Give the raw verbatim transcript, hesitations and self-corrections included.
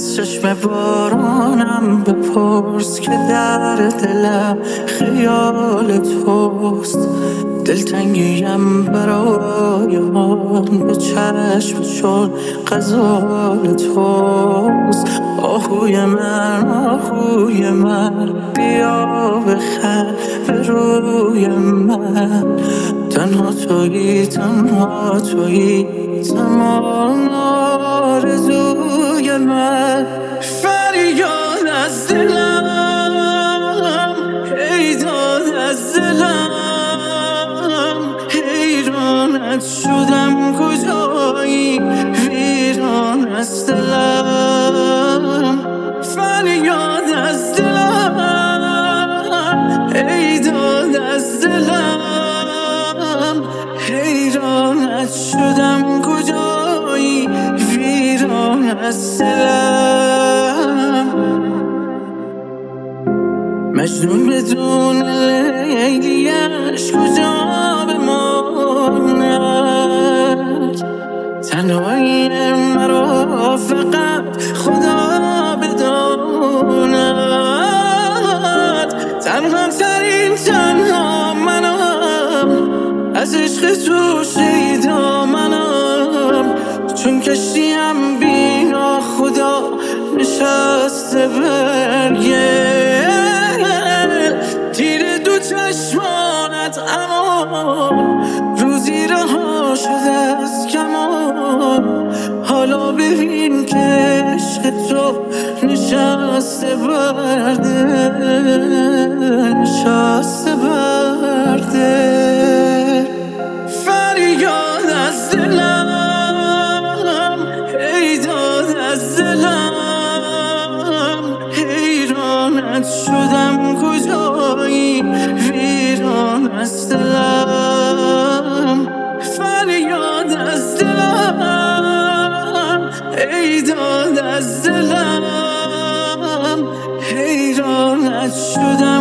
از چشم بارانم بپرس که در دلم خیال توست. دلتنگیم برای آن به چشم چون غزال توست. آهوی من آهوی من بیا بخند به روی من. تنها تویی تنها تویی تمام آرزوی من. فریاد از دلم ای داد از دلم، حیرانت شدم کجایی ویران از دلم. فریاد از دلم ای داد از دلم، حیرانت شدم کجایی ویران از دلم. مجنون بدون لیلیش کجا بماند؟ تنهایی مرا فقط خدا بداند. تنها ترین تنها منم، از عشق تو شیدا منم. چون کشتیم بینا خدا نشسته برگل. تیر دو چشمانت اما روزی رها شده از کمان. حالا ببین که عشق تو نشسته برده، نشسته برده. فریاد از دلم ای داد از دلم، حیرانت شدم کجایی ویران از دلم. فریاد از دلم ای داد از دلم، حیرانت شدم